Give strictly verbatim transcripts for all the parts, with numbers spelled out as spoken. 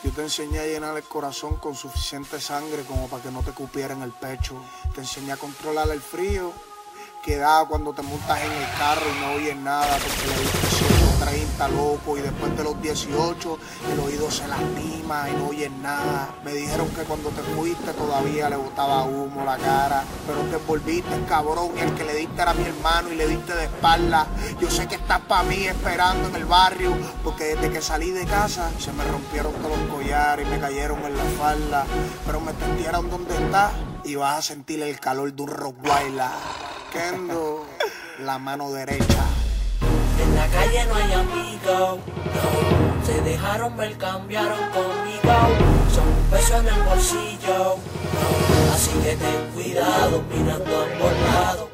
Yo te enseñé a llenar el corazón con suficiente sangre como para que no te cupiera en el pecho. Te enseñé a controlar el frío que da cuando te montas en el carro y no oyes nada porque le diste ciento treinta, loco, y después de los dieciocho el oído se lastima y no oyes nada. Me dijeron que cuando te fuiste todavía le botaba humo la cara, pero te volviste cabrón y el que le diste era mi hermano y le diste de espalda. Yo sé que estás para mí esperando en el barrio porque desde que salí de casa se me rompieron todos los collares y me cayeron en la falda, pero me tendieron donde estás y vas a sentir el calor de un Rottweiler. Kendo, la mano derecha. En la calle no hay amigos, no. Se dejaron ver, cambiaron conmigo. Son un peso en el bolsillo, no. Así que ten cuidado mirando a ambos lados.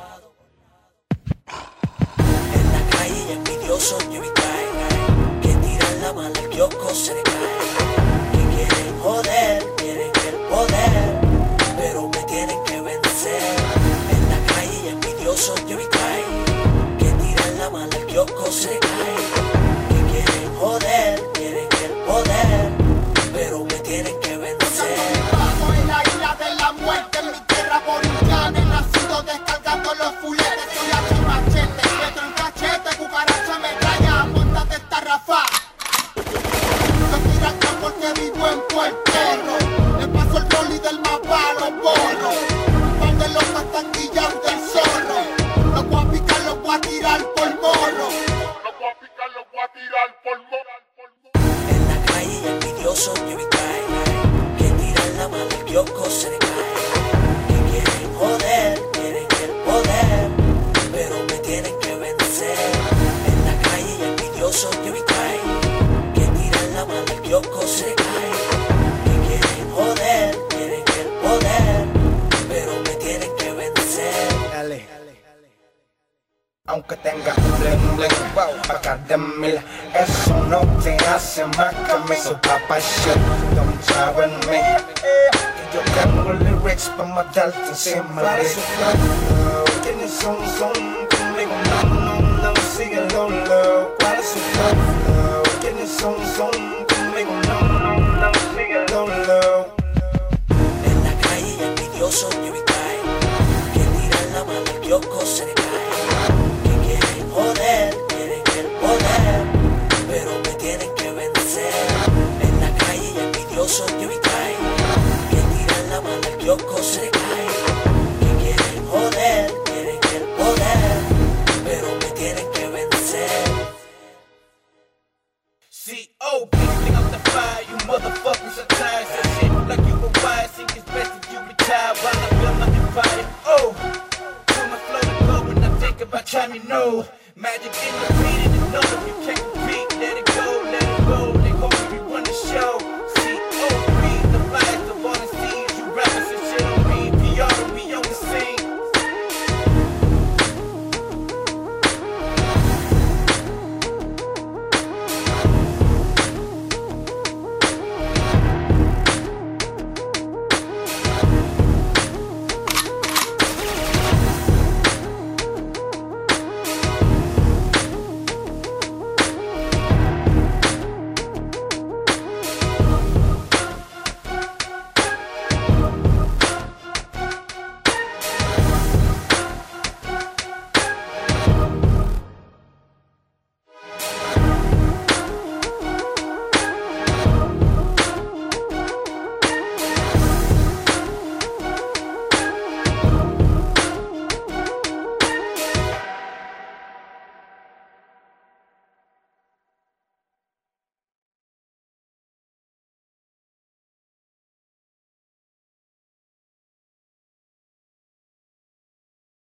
En la calle hay envidiosos yo y cae, que tiran la mala al kiosco se le cae. Que quieren joder, quieren el poder, pero me tienen que vencer. Yo y cae, que tiran la mala al kiosco se cae, que quieren joder, quieren el poder, pero me tienen que vencer. Bajo en la isla de la muerte, en mi tierra boliviana, he nacido descargando los fuletes. Soy aquí machete, metro en cachete, cucaracha me traya, montate esta rafa. No tira acá porque vivo en Puerto. Le paso el boli del mapa a los bolos. Un par de locas están guillando el zorro. Los voy a picar, los voy a tirar por morro. Los voy a picar, los voy a tirar por morro. En la calle hay envidiosos yo y cae, que tiran la mala al kiosco se le cae. Que quieren joder, quieren el poder, pero me tienen que vencer. En la calle hay envidiosos yo y cae, que tiran la mala al kiosco se le cae. Que quieren joder, quieren el poder, pero me tienen que vencer. Dale. Aunque tengas un bling bling, wow, pa' cada mil, eso no te hace más que mí. So papa shit, don't try with me. Que yo tengo lyrics pa' matarte encima de su flow. Tienes un son conmigo, no, no, no, síguelo low. ¿Cuál es su flow? Tienes un son conmigo, no, no, no, síguelo low. En la calle hay envidiosos yo y cae, que tiran la mala al kiosco se le cae. Joder, quieren el poder, pero me tienen que vencer. En la calle hay envidiosos yo y cae, que tiran la mala al kiosco se le cae. Que quieren joder, quieren el poder, pero me tienen que vencer. C O Picking up the fire, you motherfuckers are tired. Say shit like you were wise, think it's best that you retire while I build my empire. Oh, feel my flow to go when I think about time, you know. Magic in the beat and you know if you